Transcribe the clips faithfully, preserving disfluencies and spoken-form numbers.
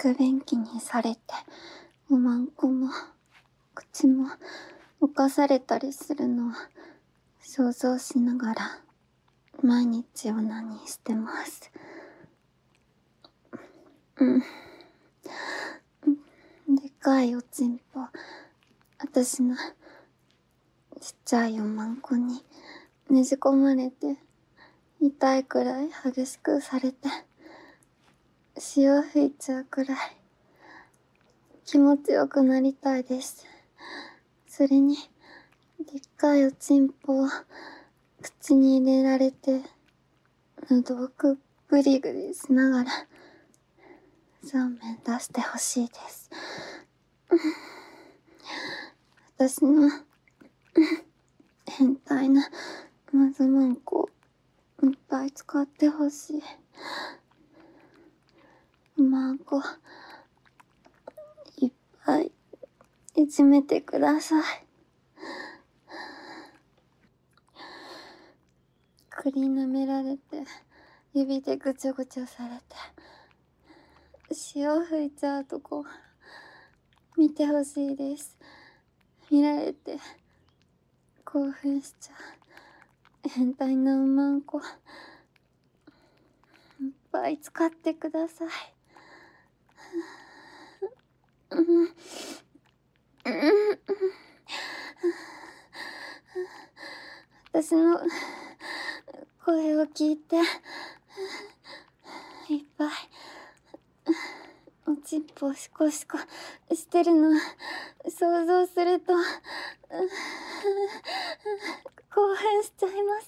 肉便器にされて、おまんこも口も犯されたりするのを想像しながら毎日オナニーしてます。うん。でかいおちんぽ、私のちっちゃいおまんこにねじ込まれて、痛いくらい激しくされて、潮吹いちゃうくらい気持ちよくなりたいです。それに、でっかいおちんぽを口に入れられて、喉をくぐりぐりしながら、そうめん出してほしいです。私の変態なまずまんこいっぱい使ってほしい。まんこいっぱいいじめてください。栗舐められて、指でぐちょぐちょされて、潮吹いちゃうとこ見てほしいです。見られて興奮しちゃう変態なおまんこいっぱい使ってください。うんうん私の声を聞いていっぱいおちんぽシコシコしてるの想像すると興奮しちゃいます。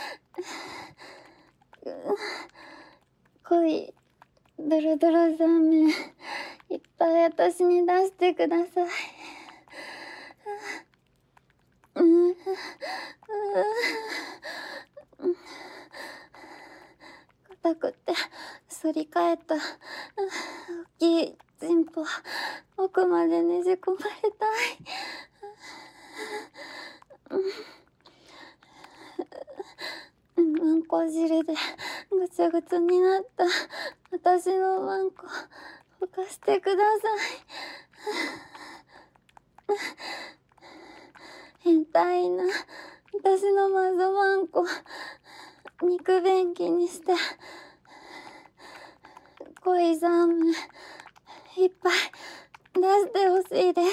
濃いドロドロザーメンいっぱい私に出してください。うん硬くて反り返った大きいチンポ奥までねじ込まれたい。うんこ汁でぐつぐつになった私のワンコほかしてください。変態な私のマゾワンコ肉便器にして濃いザーメンいっぱい出してほしいです。